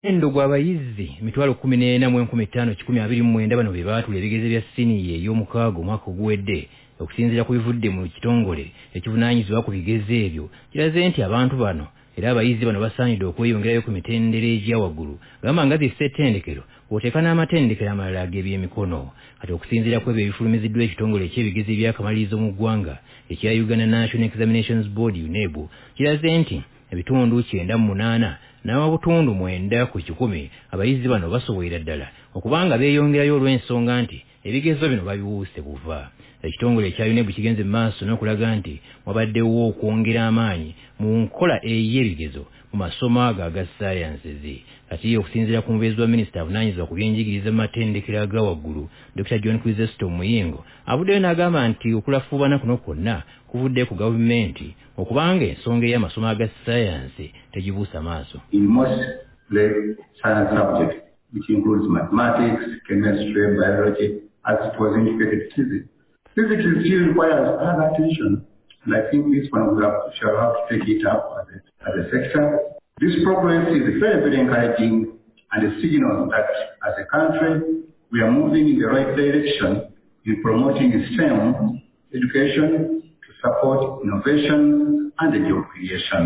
Endogwa abayizi emitwalo 14,1529 bano be baatula ebigezo bya siniya ey'omukaaga omwaka oguwedde okusinziira ku bivudde mu kitongole ekivunaanyizibwa ku bigezo ebyo kiraze nti abantu bano era abayizi bano basaanidde okweyongerayo ku mitendera egya waggulu gamba nga zissettendekero oteeka n'amatendekero amalala ag'ebyemikono kati okusinziira ku ebyo ebifulumiziddwa ekitongole eky'ebigezo eby'akamalirizo mu ggwanga ekya Uganda National Examinations Board UNEB kiraze nti ebitundu 98 n'ababutundu 9 ku 10 abayizi bano basobolera ddala okubanga beeyongerayo olw'ensonga nti ebigezo bino babiwuuse buva. Ekitongole ekya UNEB kigenze maaso n'okulaga nti wabaddewo okwongera amaanyi mu nkola ey'ebigezo mu masomo ago aga saayansizi. Kati okusinziira ku mubeezi wa minisita avunaanyizibwa ku byenjigiriza mu matendekero aga waggulu Dr. John Chrysostom Muyingo avuddeyo n'agamba nti okulafuubana kuno kwonna kuvudde ku gavumenti okubanga ensonga ey'amasomo aga saayansi tegibuusa maaso. In most science subjects, which includes mathematics, chemistry, biology, as it was indicated, physics. Physics still requires further attention, and I think this one shall have to take it up as a sector. This progress is very, very encouraging and a signal that as a country we are moving in the right direction in promoting STEM education to support innovation and job creation.